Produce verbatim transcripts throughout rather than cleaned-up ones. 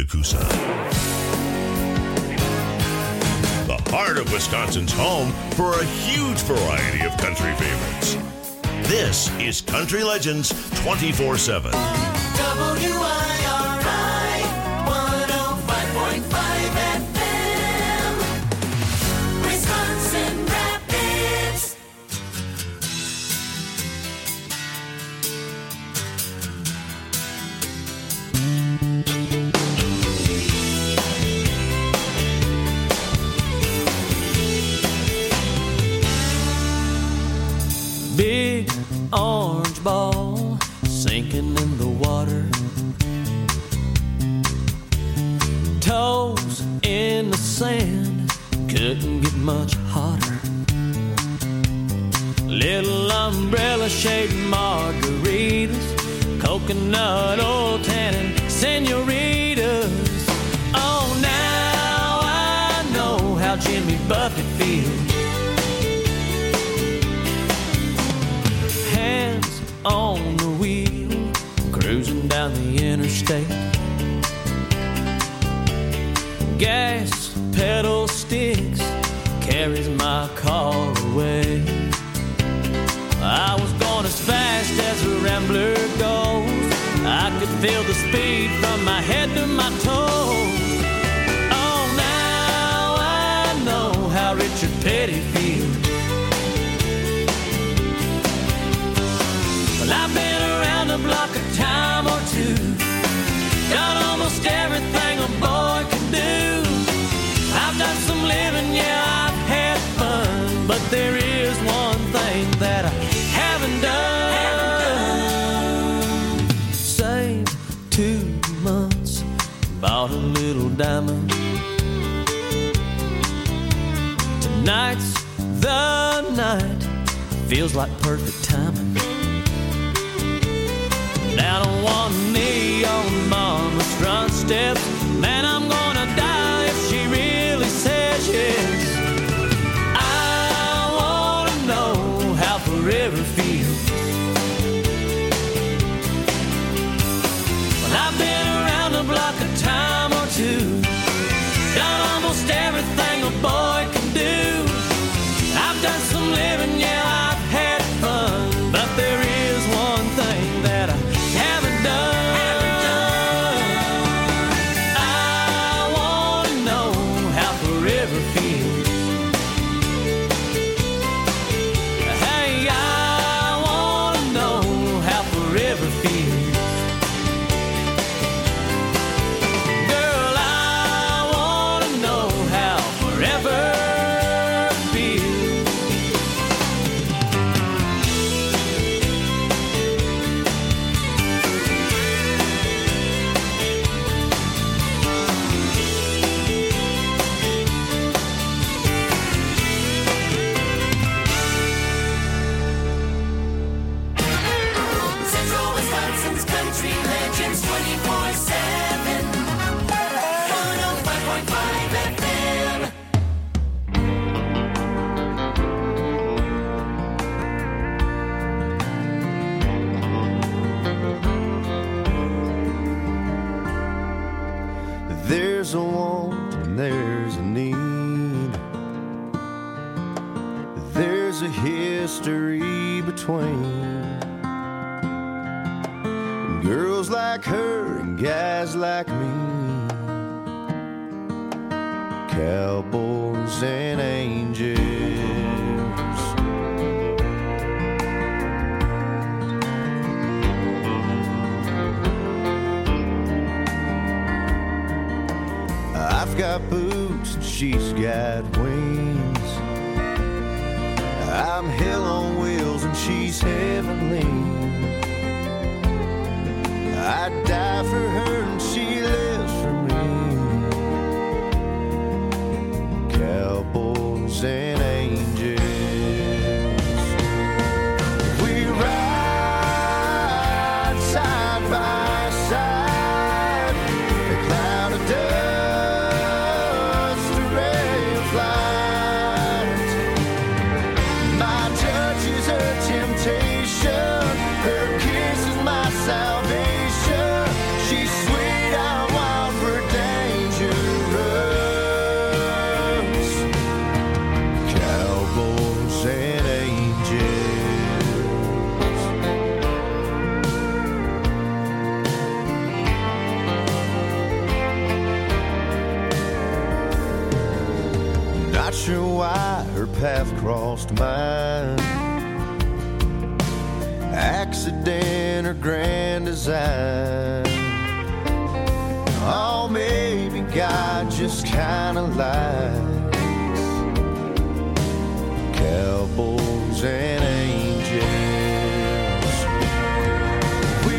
Coosa. The heart of Wisconsin's home for a huge variety of country favorites. This is Country Legends twenty-four seven. W I R I one oh five point five F M, Wisconsin Rapids. Big orange ball sinking in the water, toes in the sand, couldn't get much hotter. Little umbrella shaped margaritas, coconut oil tannin senoritas. Oh, now I know how Jimmy Buffett feels. Hands on the wheel, cruising down the interstate. Gas pedal sticks, carries my car away. I was going as fast as a rambler goes. I could feel the speed from my head to my toes. Oh, now I know how Richard Petty feels. Well, I've been around the block a time or two, done almost everything a boy can do. I've done some living, yeah, I've had fun, but there is one thing that I haven't done. Haven't done. Saved two months, bought a little diamond. Tonight's the night, feels like perfect timing. I don't want me on mama's front steps. Man, I'm gonna die if she really says yes. I wanna know how forever feels. Well, I've been around the block a time or two, done almost everything a boy can do. I've done some living, yeah, I've had fun, but there is one thing that I haven't done. Haven't done. I wanna know how forever feels. Hey, I wanna know how forever feels. Girl, I wanna know how forever feels. Central Wisconsin's Country Legends twenty-four seven, one oh five point five F M. There's a want and there's a need. There's a history between girls like her and guys like me, cowboys and angels. I've got boots and she's got wings. I'm hell on wheels and she's heavenly. I'd die for her and she lives for me. Cowboys and angels. We ride side by side. A cloud of dust, a ray of light. My judge is her temptation, her kiss is my salvation. She swears Not sure why her path crossed mine. Accident or grand design. Oh, maybe God just kinda lied. Cowboys and angels, we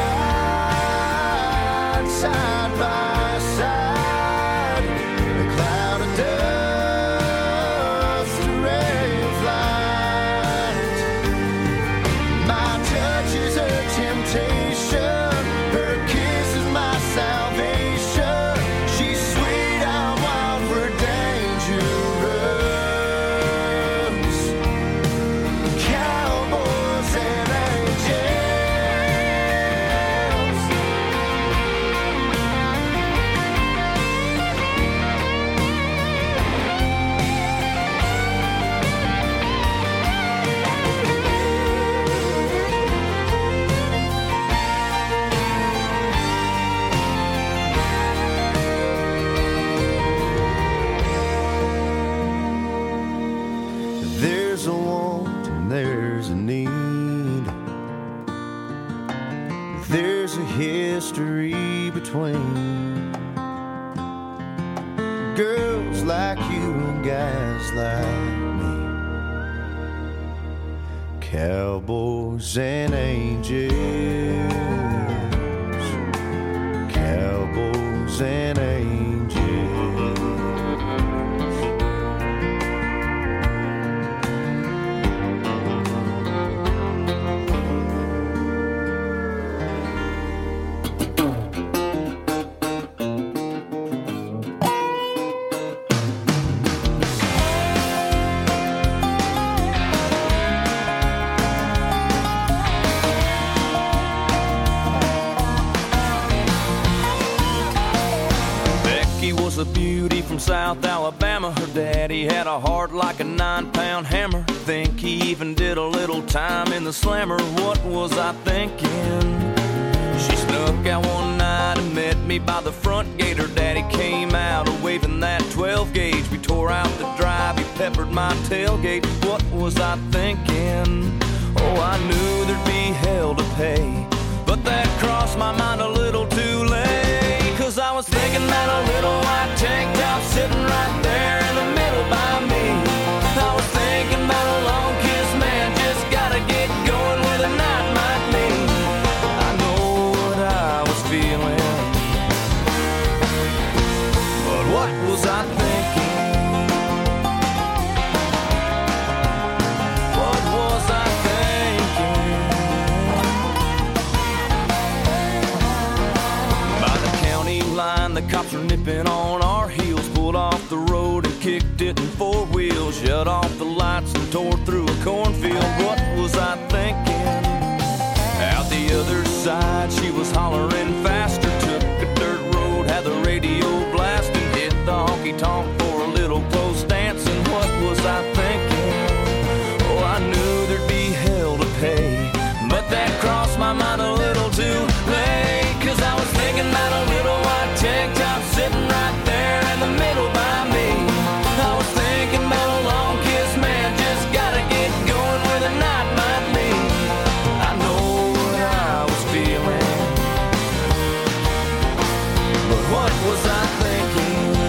ride side by side. A cloud of dust, a ray of light. My touch is her temptation, her kiss is my salvation. She's sweet, I'm wild, we're dangerous. Cowboys and angels. There's a want and there's a need. There's a history between girls like you and guys like me. Cowboys and angels. Cowboys and angels. Becky was a beauty from South Alabama. Her daddy had a heart like a nine-pound hammer. Think he even did a little time in the slammer. What was I thinking? She snuck out one night and met me by the front gate. Her daddy came out waving that twelve gauge. We tore out the drive, he peppered my tailgate. What was I thinking? Oh, I knew there'd be hell to pay, but that crossed my mind a little too late. Cause I was thinking that a little white tank top sitting right there in the middle by me. I was thinking about a long kiss, man, just gotta get going where the night might lead. I know what I was feeling, but what was I thinking? What was I thinking? By the county line, the cops were nipping on our heels. Pulled off the road and kicked it in four wheels. Shut off the lights and tore through a cornfield. What was I thinking? Out the other side, she was hollering faster. Took a dirt road, had the radio blasting. Hit the honky-tonk for a little close dancing. What was I thinking? Oh, I knew there'd be hell to pay, but that crossed my mind a little too late. Cause I was thinking about a little white tank top sitting right there in the middle by me. I was thinking about a long kiss, man, just gotta get going where the night might lead. I know what I was feeling, but what was I thinking?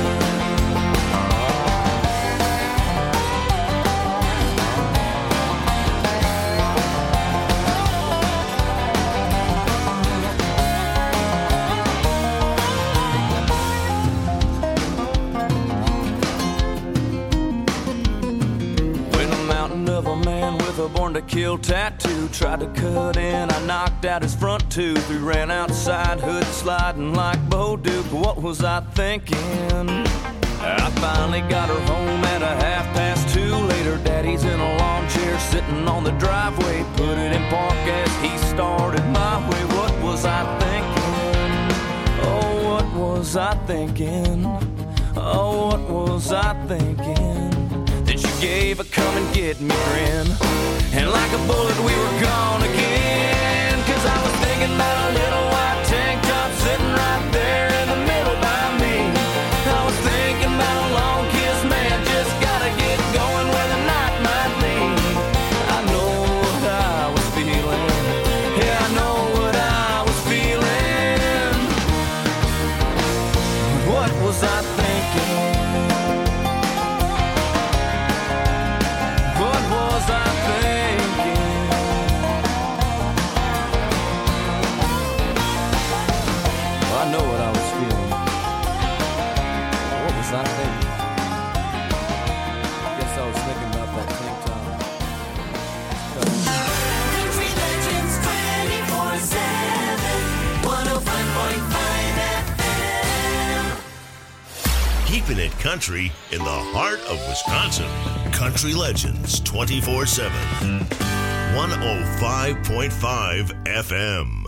When a mountain of a man with a born to kill tattoo tried to cut in, I knocked out his front tooth. We ran outside, hood sliding like Bo Duke. What was I thinking? I finally got her home at a half past two. Later, daddy's in a lawn chair sitting on the driveway. Put it in park as he started my way. What was I thinking? Oh, what was I thinking? Oh, what was I thinking? Then she gave a come and get me grin, and like a bullet we were gone again. Cause I was thinking about a little white tank top sitting right there in the middle by me. I was thinking about a long kiss, man, just gotta country in the heart of Wisconsin. Country Legends twenty-four seven. one oh five point five F M.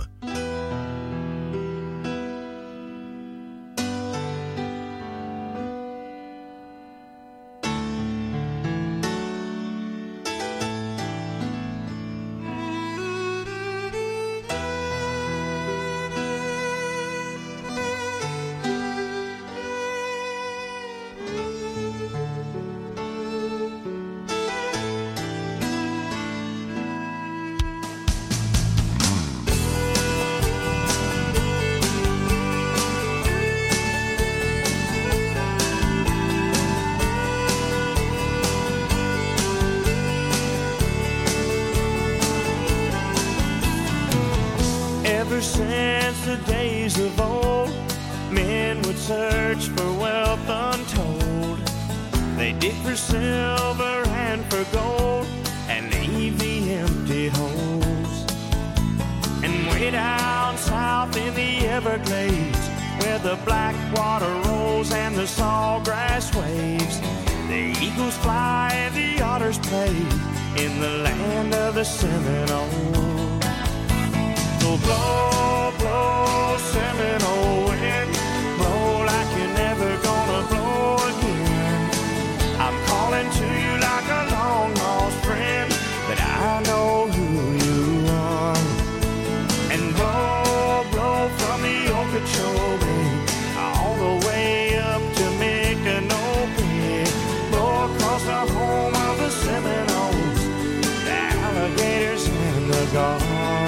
Ever since the days of old, men would search for wealth untold. They dig for silver and for gold and leave the empty holes. And way down south in the Everglades, where the black water rolls and the sawgrass waves, the eagles fly and the otters play in the land of the Seminoles. So blow, blow, Seminole wind, blow like you're never gonna blow again. I'm calling to you like a long lost friend, but I know who you are. And blow, blow from the Okeechobee all the way up to Micanopy. Blow across the home of the Seminoles, the alligators and the gulls.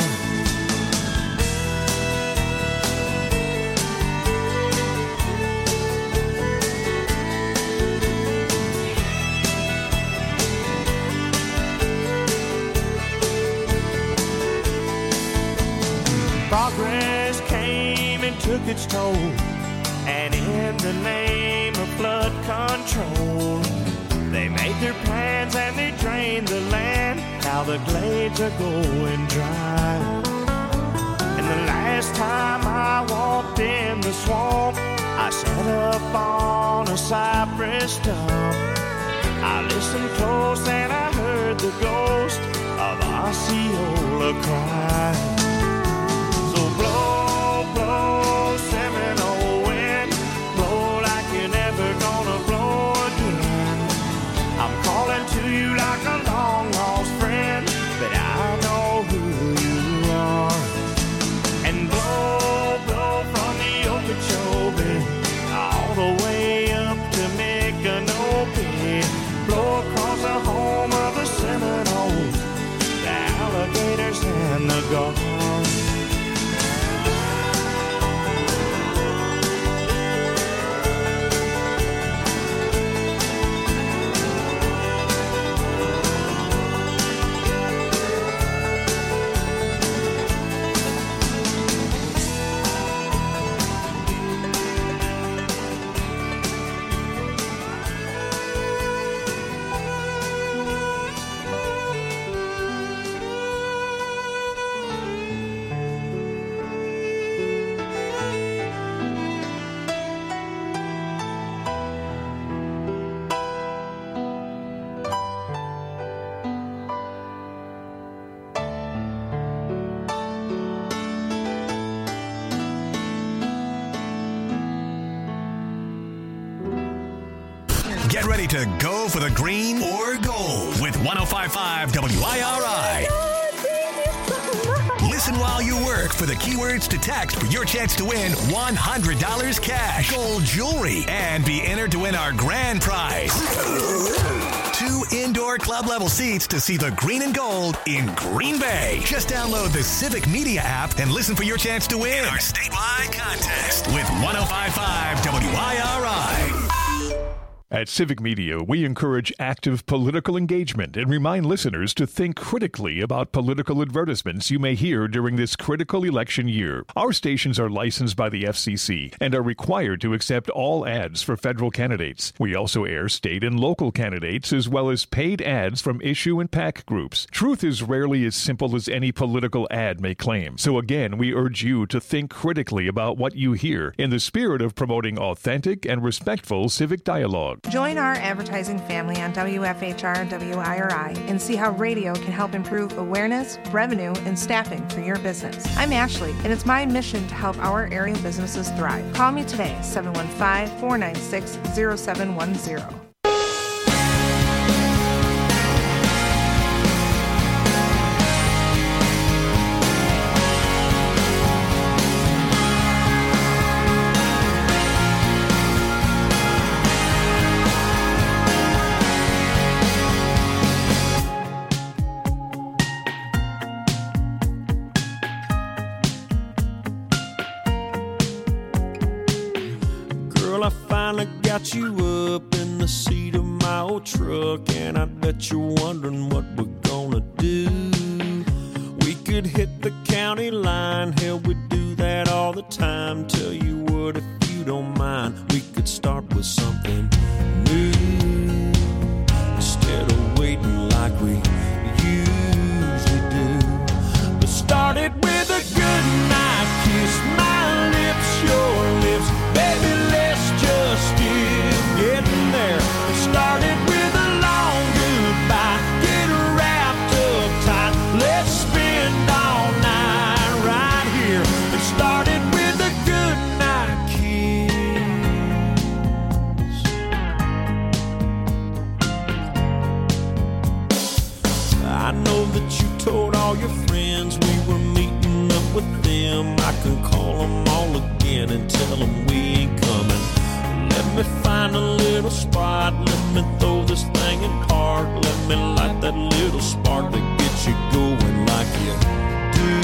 Progress came and took its toll, and in the name of flood control, they made their plans and they drained the land. Now the glades are going dry. And the last time I walked in the swamp, I sat up on a cypress stump. I listened close and I heard the ghost of Osceola cry. Blow, blow, Seminole wind, blow like you're never gonna blow again. I'm calling to you like a long lost friend, but I know who you are. And blow, blow from the Okeechobee all the way up to Micanopy. Blow across the home of the Seminoles, the alligators and the gulls. Get ready to go for the green or gold with one oh five point five W I R I. Listen while you work for the keywords to text for your chance to win one hundred dollars cash, gold jewelry, and be entered to win our grand prize. Two indoor club level seats to see the green and gold in Green Bay. Just download the Civic Media app and listen for your chance to win our statewide contest with one oh five point five W I R I. At Civic Media, we encourage active political engagement and remind listeners to think critically about political advertisements you may hear during this critical election year. Our stations are licensed by the F C C and are required to accept all ads for federal candidates. We also air state and local candidates as well as paid ads from issue and PAC groups. Truth is rarely as simple as any political ad may claim. So again, we urge you to think critically about what you hear in the spirit of promoting authentic and respectful civic dialogue. Join our advertising family on W F H R and W I R I and see how radio can help improve awareness, revenue, and staffing for your business. I'm Ashley, and it's my mission to help our area businesses thrive. Call me today, seven one five, four nine six, zero seven one zero. Got you up in the seat of my old truck, and I bet you're wondering what we're gonna do. We could hit the county line, hell, we do that all the time. Tell you what, if you don't mind, we could start with something new instead of waiting like we usually do. But start it with a good night kiss, my lips, your lips, baby, let's just get getting there. Started with a long goodbye, get wrapped up tight, let's spend all night right here. It started with a good night kiss. I know that you told all your friends we were meeting up with them. I can call them all again and tell them we ain't coming. Let me find a little spot, let me throw this thing in park, let me light that little spark that gets you going like you do.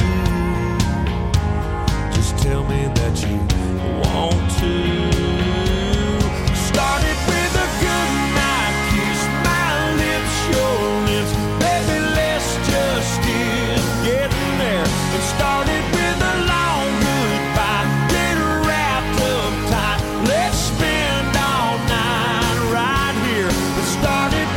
Just tell me that you want to. Started with a good night kiss, my lips, your lips, baby, let's just get getting there. It started with a long goodbye, get wrapped up tight, let's spend all night right here. It started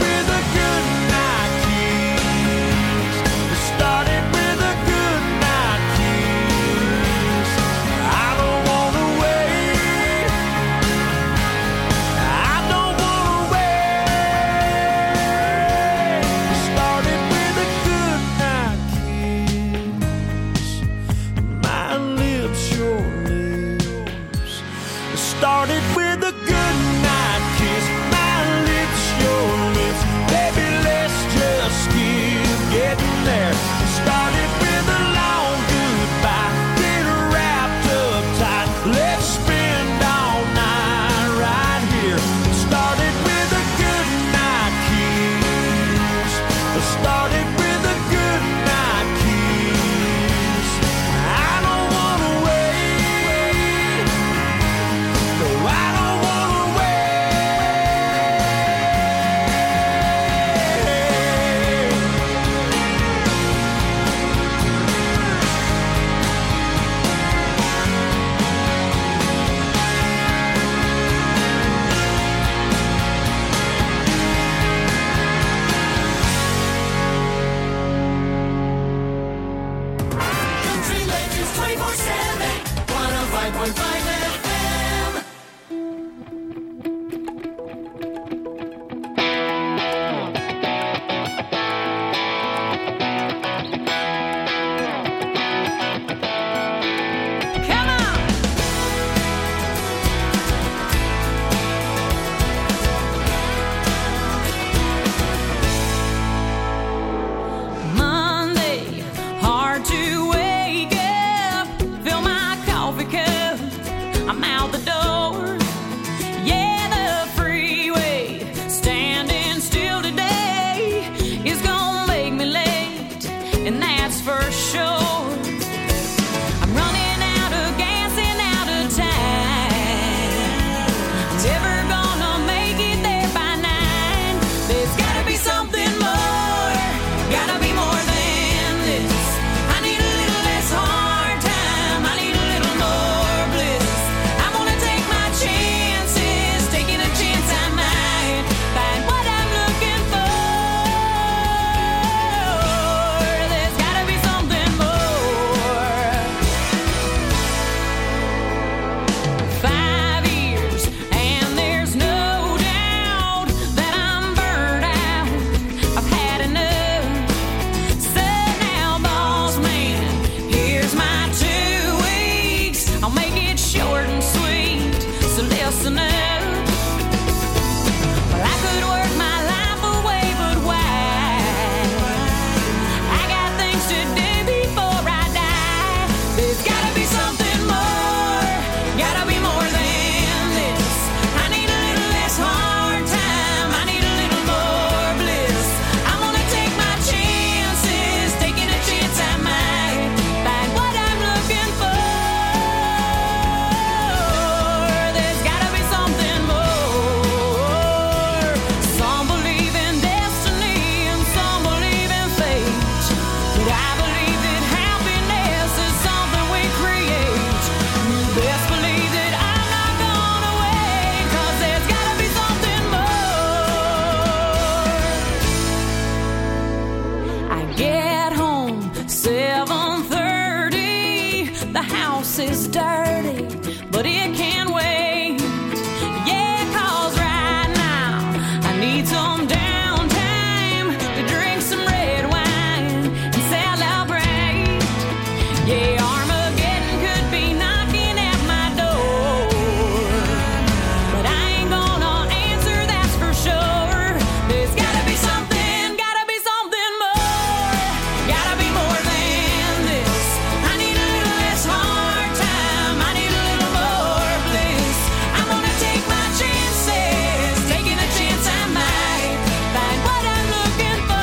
house is dirty, but it can wait. Yeah, 'cause right now I need some downtime to drink some red wine and celebrate. Yeah, Armageddon could be knocking at my door, but I ain't gonna answer, that's for sure. There's gotta be something, gotta be something more, gotta be more than this. I need a little less hard time, I need a little more bliss. I'm gonna take my chances, taking a chance I might find what I'm looking for.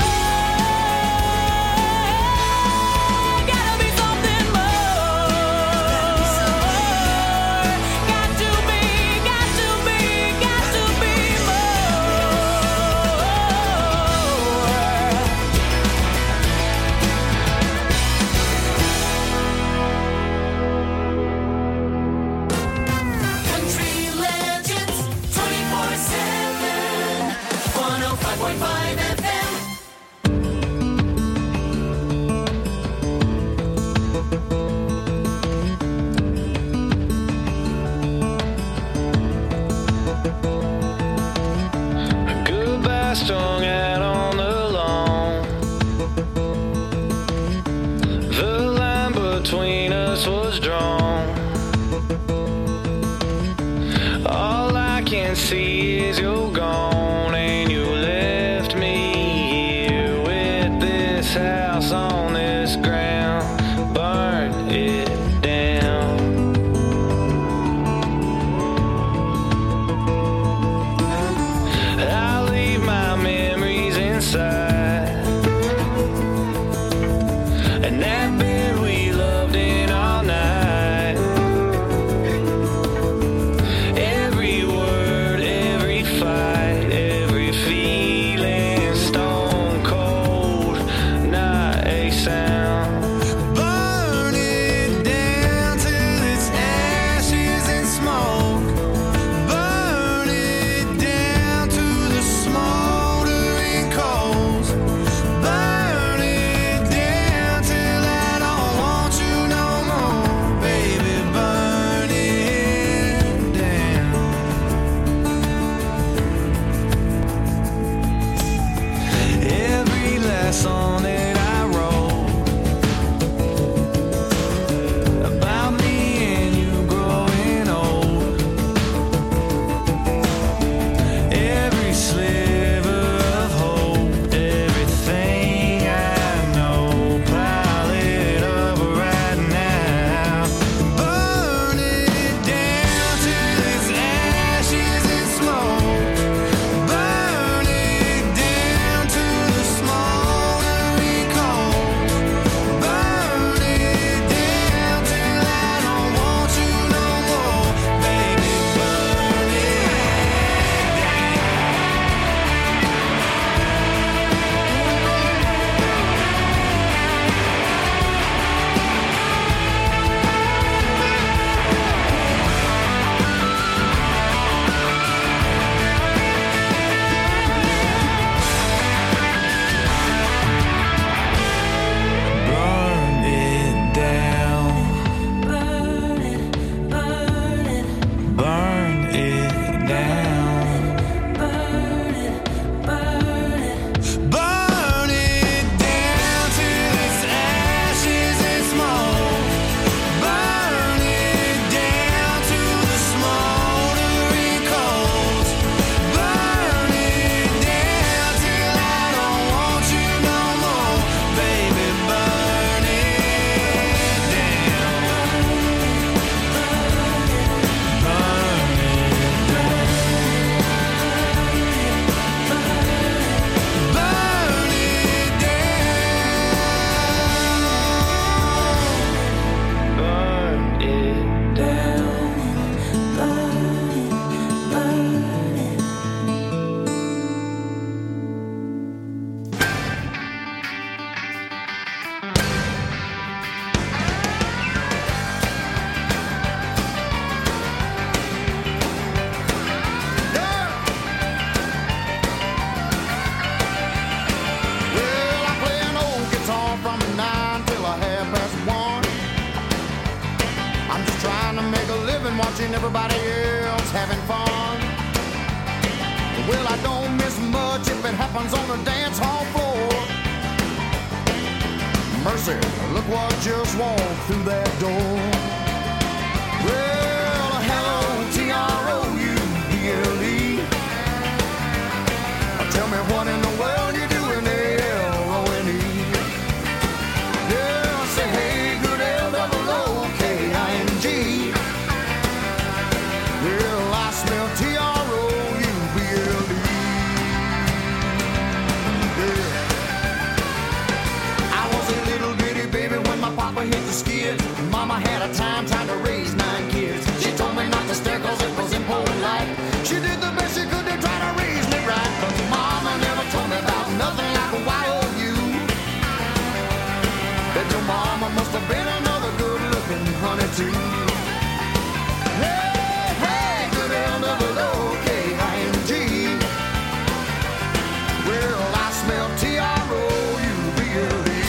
Gotta be something more. Got to be, got to be, got to be Country Legends twenty-four seven, one oh five point five F M. Goodbye strung out on the lawn. The line between us was drawn. All I can see is you're gone and you left me having fun. Well, I don't miss much if it happens on the dance hall floor. Mercy, look what just walked through that door. Well, hello, T R O U B L E. Tell me what in the world you doing, L O N E. Yeah, I say, hey, good L double O K I N G. Well, I smell T R O U B L E. Yeah. I was a little bitty baby when my papa hit the skids. Mama had a time trying to raise nine kids. She told me not to stare cause it was impolite. She did the best she could to try to raise me right. But Mama never told me about nothing like a Y O U. Bet your mama must have been another good-looking honey too. Hey, hey, good L double O K I N G. Well, I smell T R O U B L E.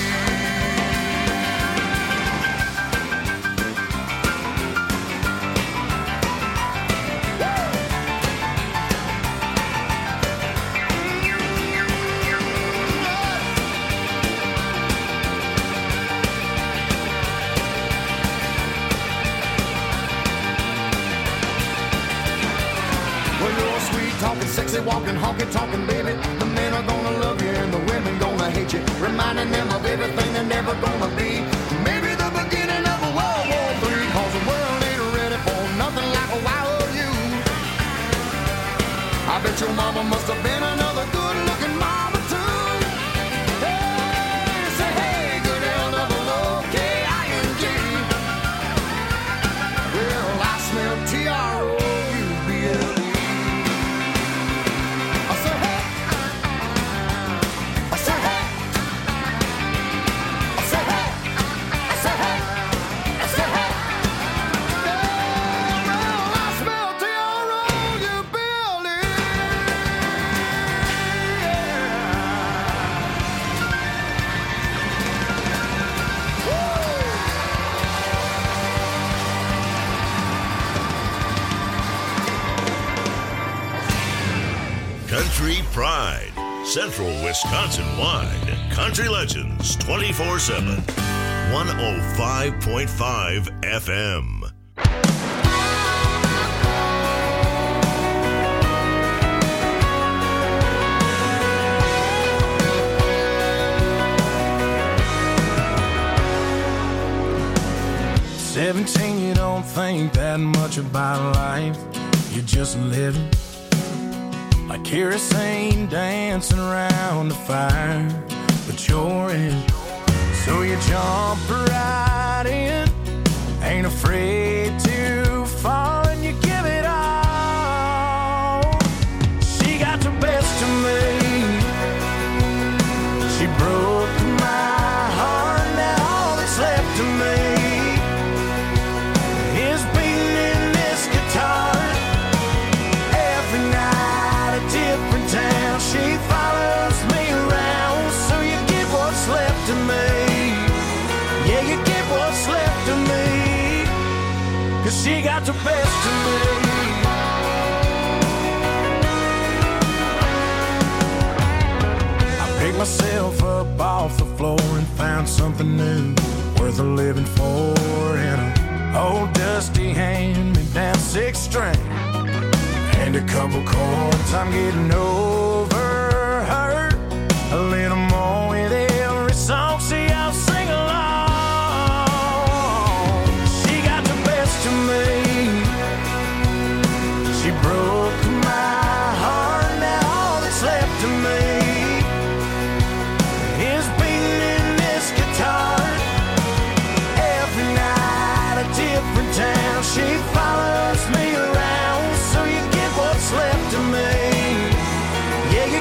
Talking sexy, walking, honky, talking, baby. The men are gonna love you and the women gonna hate you, reminding them of everything they're never gonna be. Maybe the beginning of a World War Three, cause the world ain't ready for nothing like a Y O U. I bet your mama must have been another good-looking mama too. Hey, say hey, good L double O K I N G. Well, I smell T R O U B L E. Country Pride, Central Wisconsin-wide. Country Legends twenty-four seven. one oh five point five F M. Seventeen, you don't think that much about life. You're just living like kerosene dancing around the fire, but you're in. So you jump right in, ain't afraid to fall, and you give it all. She got the best of me. She broke my heart, now all that's left of me is beating in this guitar. Every night a different town, she follows me around. So you get what's left of me. Yeah, you get what's left of me, 'cause she got the best of me. I picked myself up off the floor and found something new, worth a living for, and a old dusty hand-me-down six string and a couple chords. I'm getting over her a little more with every song. See, I'll sing along. She got the best of me. She broke my heart, now all that's left of me is beating in this guitar. Every night a different town, she follows me around. So you get what's left of me. Yeah, you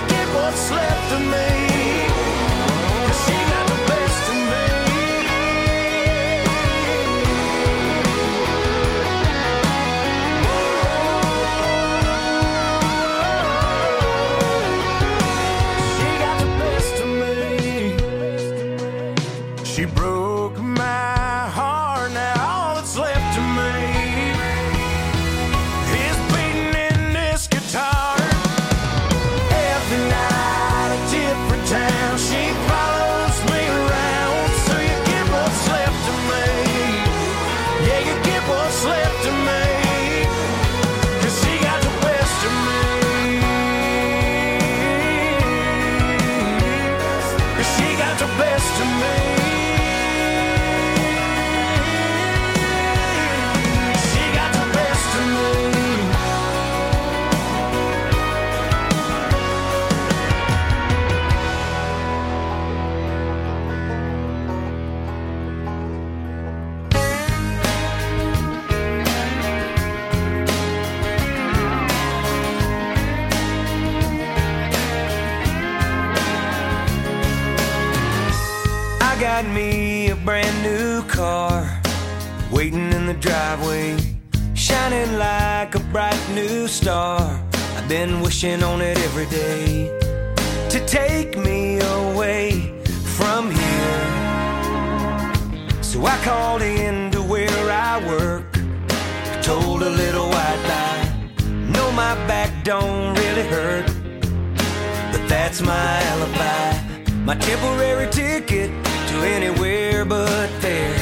find me a brand new car, waiting in the driveway, shining like a bright new star. I've been wishing on it every day to take me away from here. So I called in to where I work, told a little white lie. No, my back don't really hurt, but that's my alibi, my temporary ticket to anywhere but there.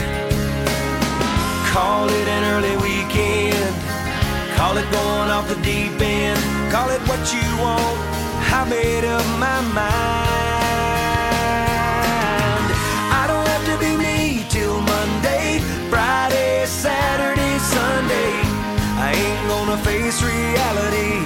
Call it an early weekend, call it going off the deep end, call it what you want, I made up my mind. I don't have to be me till Monday, Friday, Saturday, Sunday. I ain't gonna face reality.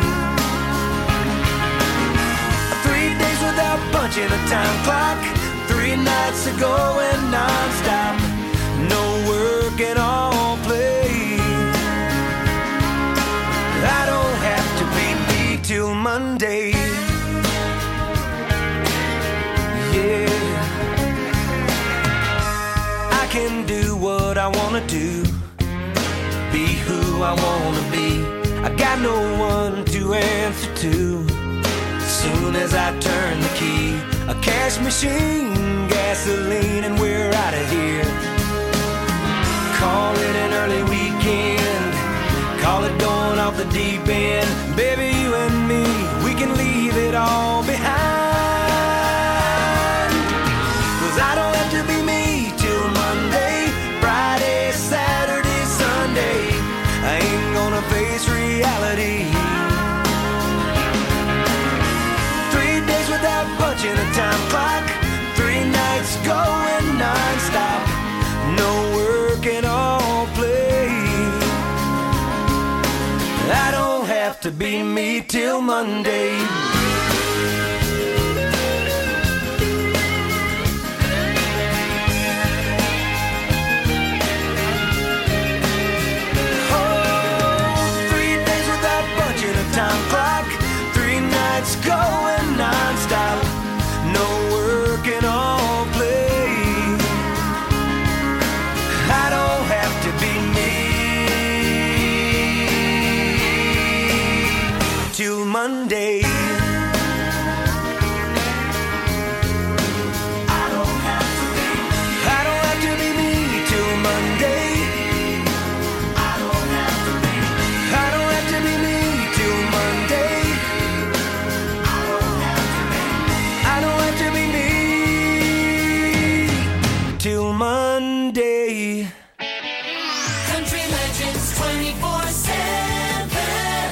Three days without punching a time clock, three nights of going non-stop, no work and all play. I don't have to be me till Monday. Yeah, I can do what I wanna do, be who I wanna be. I got no one to answer to. As soon as I turn the key, a cash machine, gasoline, and we're out of here. Call it an early weekend, call it going off the deep end. Baby, you and me, we can leave it all behind. Cause I don't have to be me till Monday, Friday, Saturday, Sunday. I ain't gonna face reality. Three days without punching a time clock, three nights going non-stop, no work and all play. I don't have to be me till Monday. Time clock, three nights going non-stop, no work and all play. I don't have to be me till Monday. I don't have to be, I don't have to be me till Monday. I don't have to be, I don't have to be me. Till Monday. Country Legends twenty-four seven.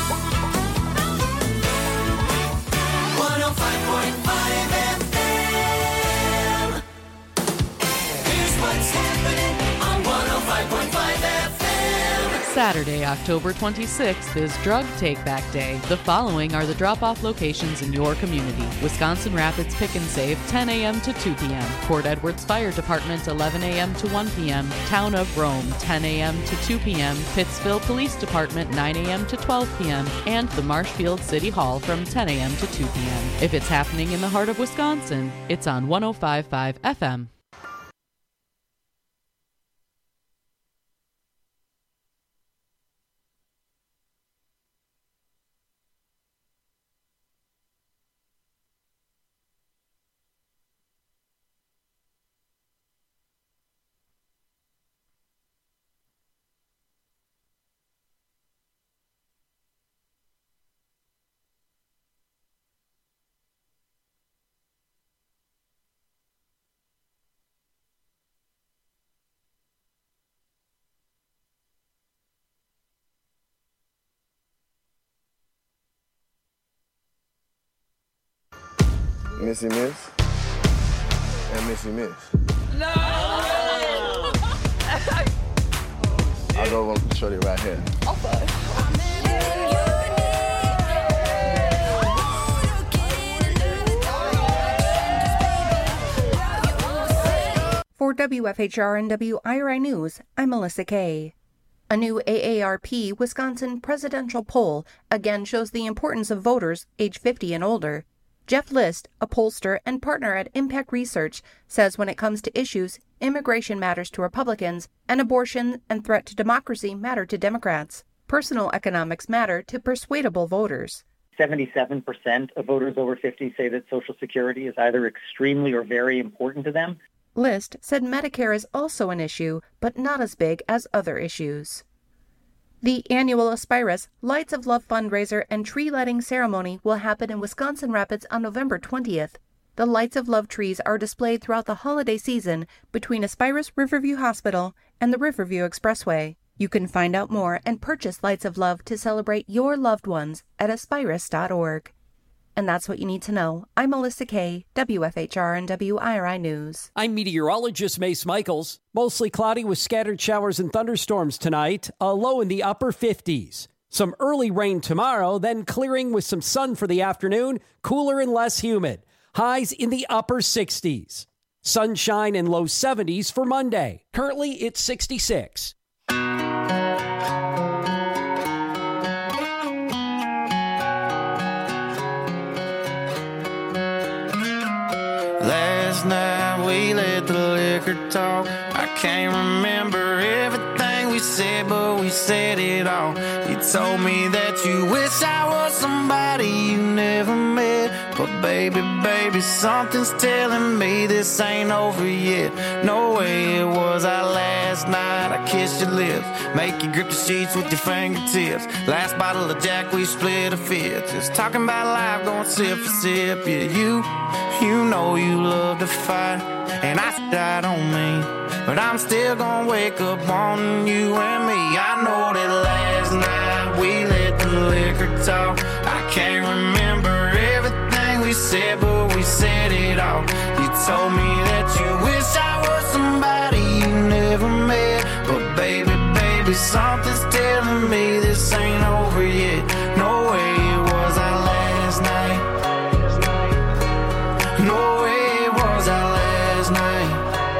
one oh five point five F M. Here's what's happening on one oh five point five F M. Saturday, October twenty-sixth is Drug Take Back Day. The following are the drop-off locations in your community. Wisconsin Rapids Pick and Save, ten a.m. to two p.m. Port Edwards Fire Department, eleven a.m. to one p.m. Town of Rome, ten a.m. to two p.m. Pittsville Police Department, nine a.m. to twelve p.m. And the Marshfield City Hall from ten a.m. to two p.m. If it's happening in the heart of Wisconsin, it's on one oh five point five F M. Missy Miss and Missy Miss. No! I'll go over to shorty right here. Okay. For W F H R and W I R I News, I'm Melissa Kay. A new A A R P Wisconsin presidential poll again shows the importance of voters age fifty and older. Jeff List, a pollster and partner at Impact Research, says when it comes to issues, immigration matters to Republicans, and abortion and threat to democracy matter to Democrats. Personal economics matter to persuadable voters. seventy-seven percent of voters over fifty say that Social Security is either extremely or very important to them. List said Medicare is also an issue, but not as big as other issues. The annual Aspirus Lights of Love fundraiser and tree lighting ceremony will happen in Wisconsin Rapids on November twentieth. The Lights of Love trees are displayed throughout the holiday season between Aspirus Riverview Hospital and the Riverview Expressway. You can find out more and purchase Lights of Love to celebrate your loved ones at aspirus dot org. And that's what you need to know. I'm Melissa Kay, W F H R and W I R I News. I'm meteorologist Mace Michaels. Mostly cloudy with scattered showers and thunderstorms tonight, a low in the upper fifties. Some early rain tomorrow, then clearing with some sun for the afternoon, cooler and less humid. Highs in the upper sixties. Sunshine and low seventies for Monday. Currently, it's sixty-six. Last night we let the liquor talk. I can't remember everything we said, but we said it all. You told me that you wish I was somebody you never met. But baby, baby, something's telling me this ain't over yet. No way it was our last night. I kissed your lips, make you grip the sheets with your fingertips. Last bottle of Jack, we split a fifth. Just talking about life, going sip for sip. Yeah, you, you know you love to fight, and I died on me. But I'm still gonna wake up on you and me. I know that last night we let the liquor talk. I can't remember everything we said, but we said it all. You told me that you wish I was somebody you never met. But baby, baby, something's telling me this ain't over yet. No way it was our last night. No way it was our last night.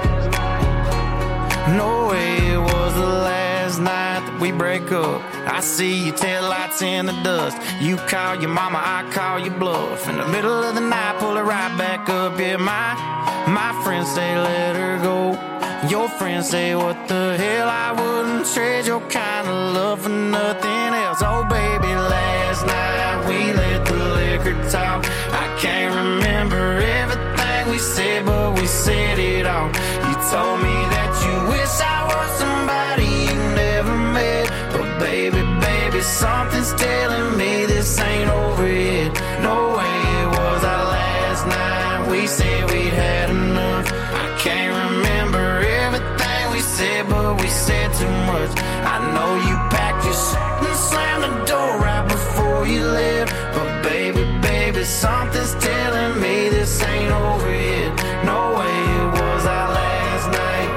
No way it was the last night that we break up. I see your taillights in the dust. You call your mama, I call your bluff. In the middle of the night, pull her right back up. Yeah, my, my friends say let her go. Your friends say what the hell, I wouldn't trade your kind of love for nothing else. Oh baby, last night we let the liquor talk. I can't remember everything we said, but we said it all. You told me that you wish I was somebody you never met. But baby, baby, something's telling me this ain't over yet. No way it was our last night. We said we'd had enough. I can't remember everything we said, but we said too much. I know you packed your shit and slammed the door right before you left. But baby, baby, something's telling me this ain't over yet. No way it was our last night.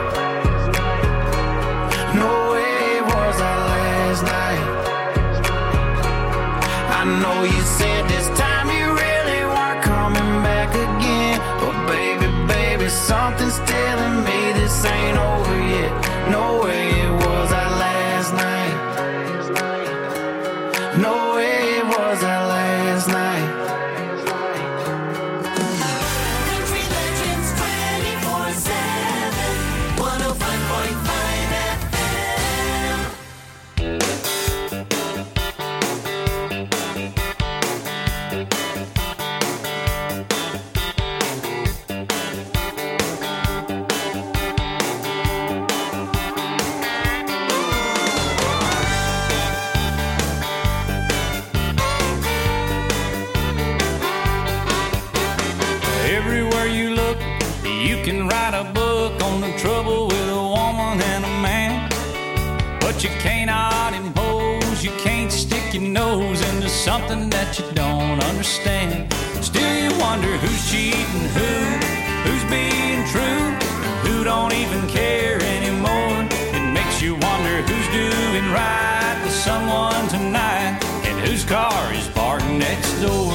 No way it was our last night. I know you said this time you really weren't coming back again. But baby, baby, something's telling me this ain't over yet. No way it was our last night. No way it was our last night. Country Legends twenty-four seven, one oh five point five F M. Everywhere you look, you can write a book on the trouble with a woman and a man. But you cannot impose, you can't stick your nose into something that you don't understand. Still you wonder who's cheating who, who's being true, who don't even care anymore. It makes you wonder who's doing right with someone tonight, and whose car is parked next door.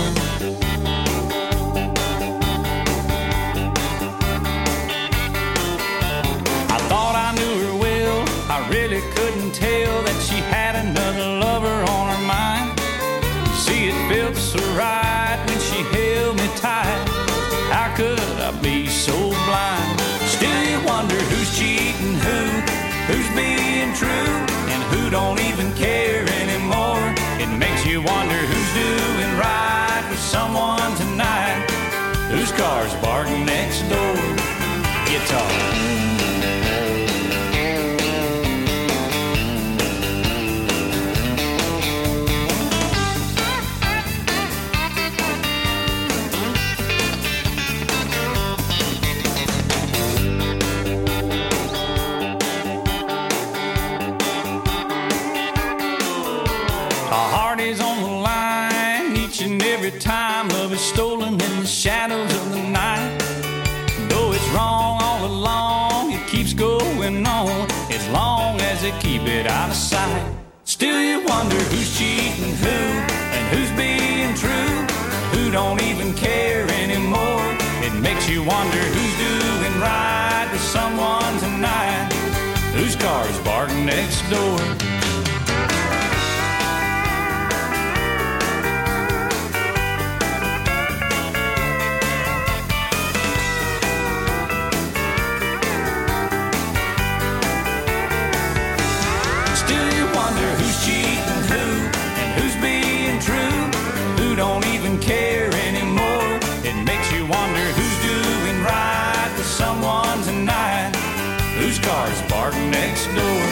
Thought I knew her well, I really couldn't tell that she had another lover on her mind. You see, it felt so right when she held me tight. Whose car's barking next door? Guitar. Time love is stolen in the shadows of the night. Though it's wrong all along, it keeps going on as long as they keep it out of sight. Still you wonder who's cheating who and who's being true, who don't even care anymore. It makes you wonder who's doing right to someone tonight, whose car's barking next door. Don't even care anymore. It makes you wonder who's doing right for someone tonight, whose car's barking next door.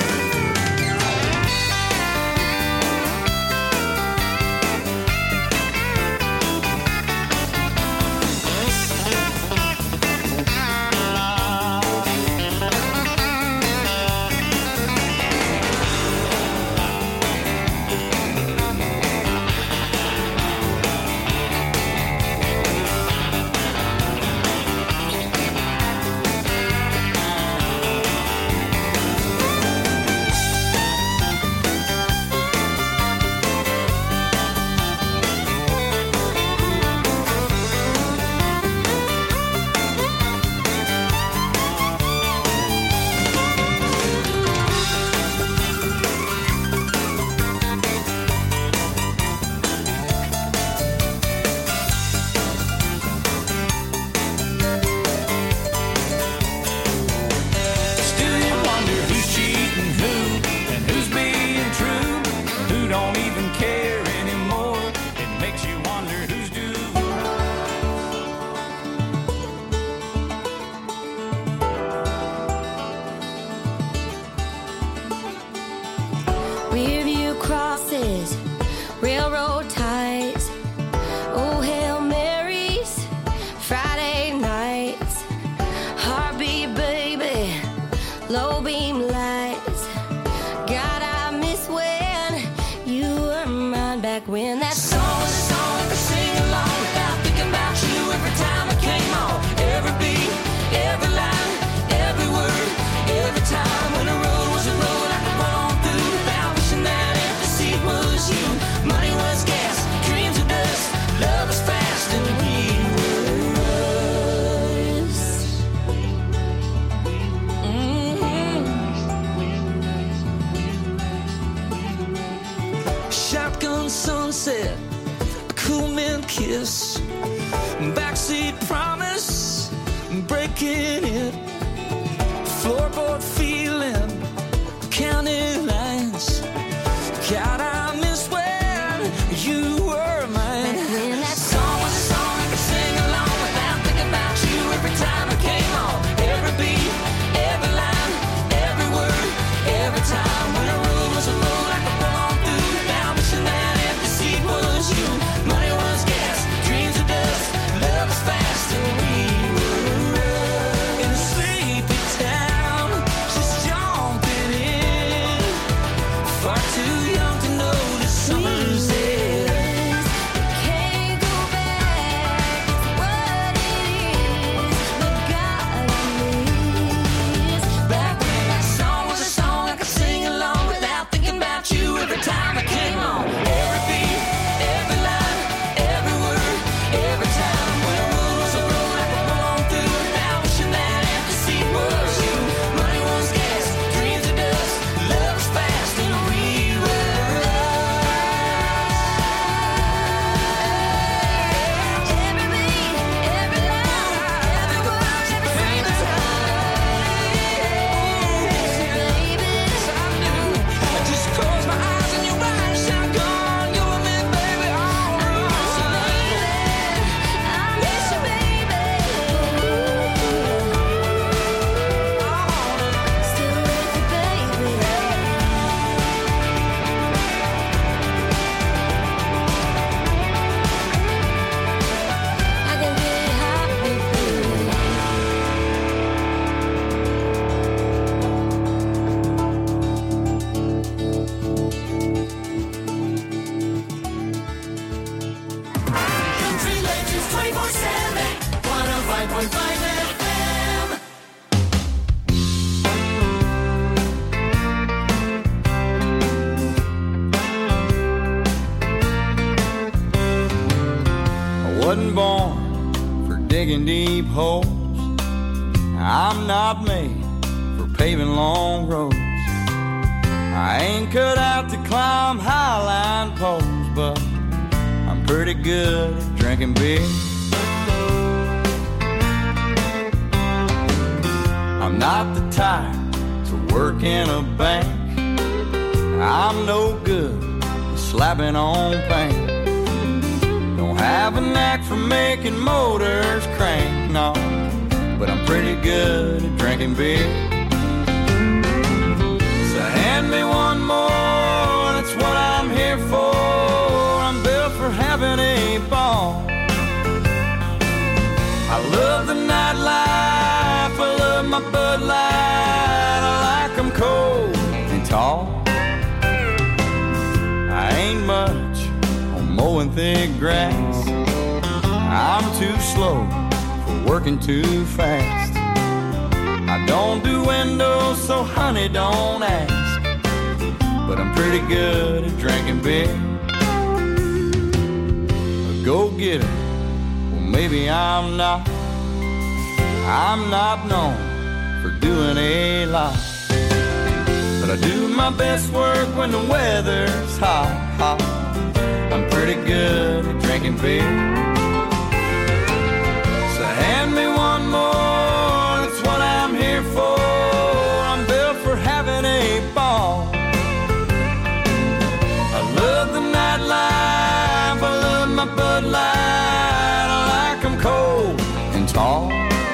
Money was gas, dreams of dust. five point five F M. I wasn't born for digging deep holes. I'm not made for paving long roads. I ain't cut out to climb highline poles, but I'm pretty good at drinking beer. I'm not the type to work in a bank. I'm no good at slapping on paint. Don't have a knack for making motors crank, no, but I'm pretty good at drinking beer. So hand me one more, that's what I'm here for. I'm built for having a ball. I love the nightlife, I love my Bud Light. I like 'em cold and tall. I ain't much on mowing thick grass. I'm too slow for working too fast. I don't do windows, so honey, don't ask. But I'm pretty good at drinking beer. A go-getter, well maybe I'm not. I'm not known for doing a lot, but I do my best work when the weather's hot, hot. I'm pretty good at drinking beer. So hand me one more, that's what I'm here for. I'm built for having a ball. I love the nightlife, I love my Bud Light. I like 'em cold and tall.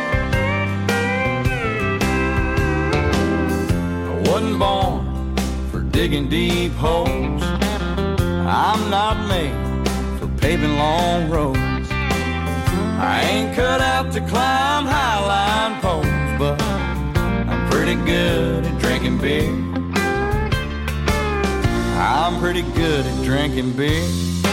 I wasn't born for digging deep holes. I'm not made for paving long roads. I ain't cut out to climb highline poles, but I'm pretty good at drinking beer. I'm pretty good at drinking beer.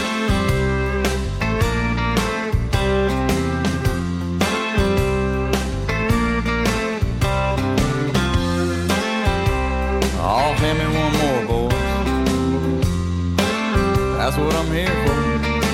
Oh, hand me one more, boys. That's what I'm here for.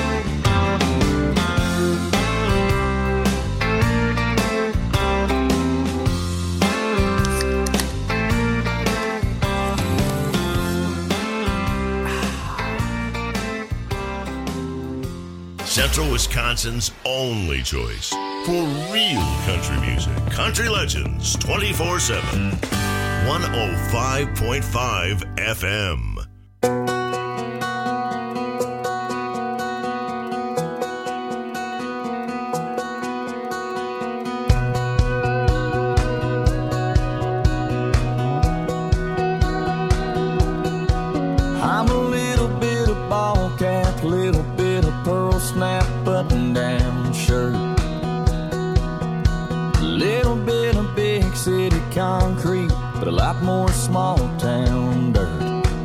Central Wisconsin's only choice for real country music. Country Legends twenty-four seven. one oh five point five F M. I'm a little bit of ball cap, little bit of pearl snap button down shirt, little bit of big city concrete, but a lot more small town dirt.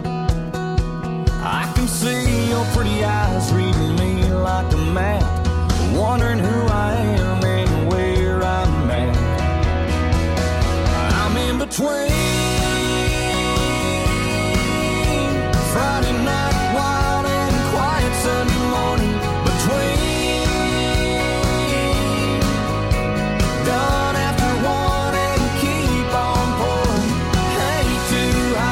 I can see your pretty eyes reading me like a map, wondering who I am and where I'm at. I'm in between Friday night wild and quiet Sunday morning, between done after one and keep on pouring. Hate to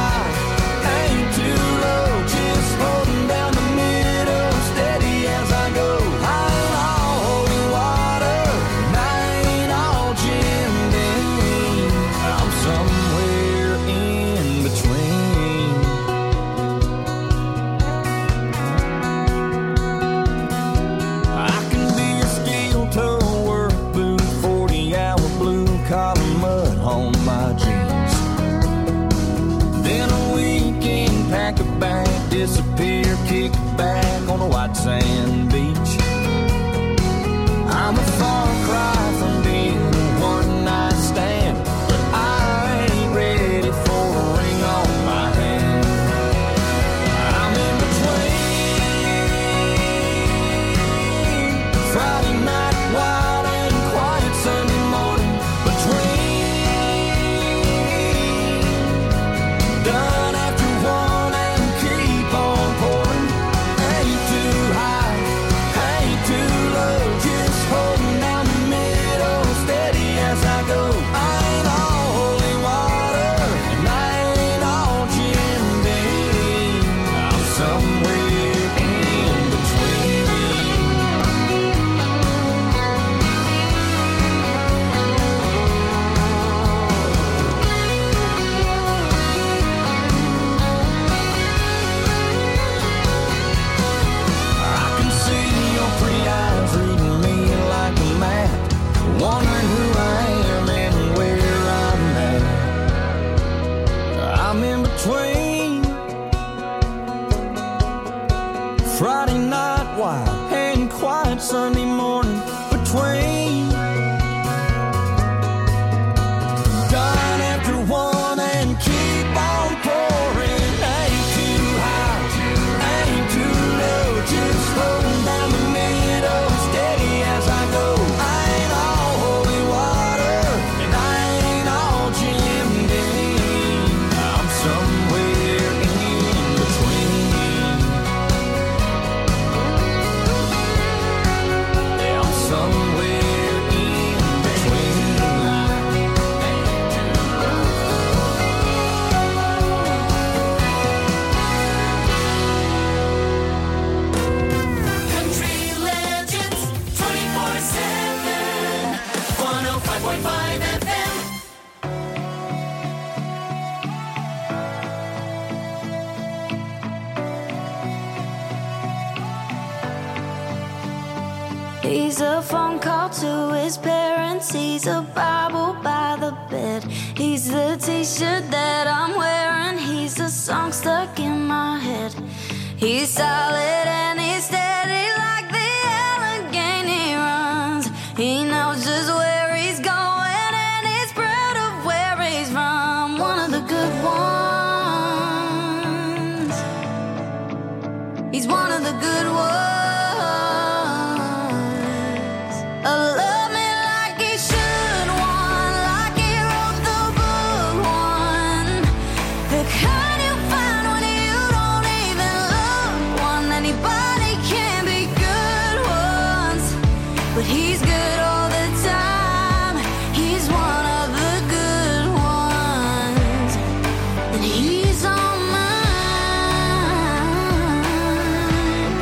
five point five F M. He's a phone call to his parents. He's a Bible by the bed. He's the t-shirt that I'm wearing. He's a song stuck in my head. He's solid and he's steady like the Allegheny runs. He knows just where he's going and he's proud of where he's from. One of the good ones. He's one of the good ones. But he's good all the time. He's one of the good ones. And he's on mine.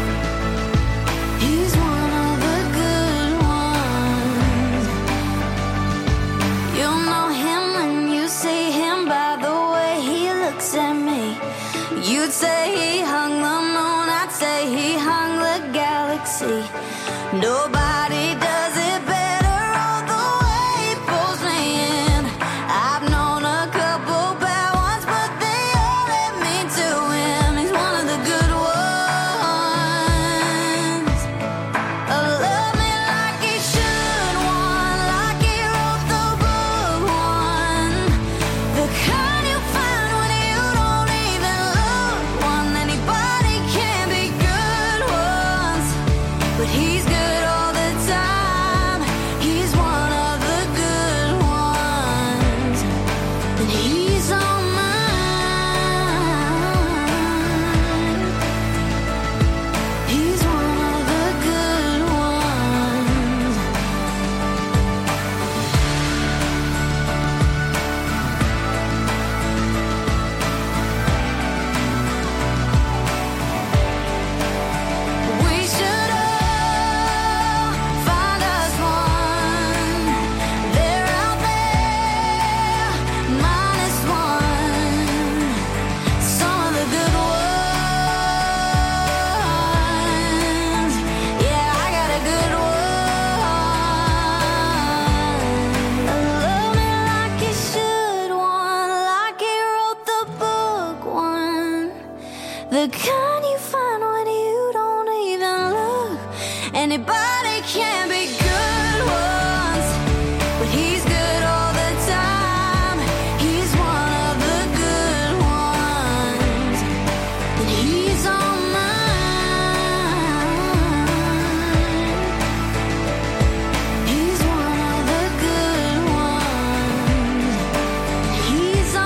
He's one of the good ones. You'll know him when you see him by the way he looks at me. You'd say he hung the moon, I'd say he hung the galaxy. Nobody does it better, all the way he pulls me in. I've known a couple bad ones, but they all led me to him. He's one of the good ones. Oh, love me like he should, one like he wrote the book, one. The kind you find when you don't even look, one. Anybody can be good ones, but he's good. The kind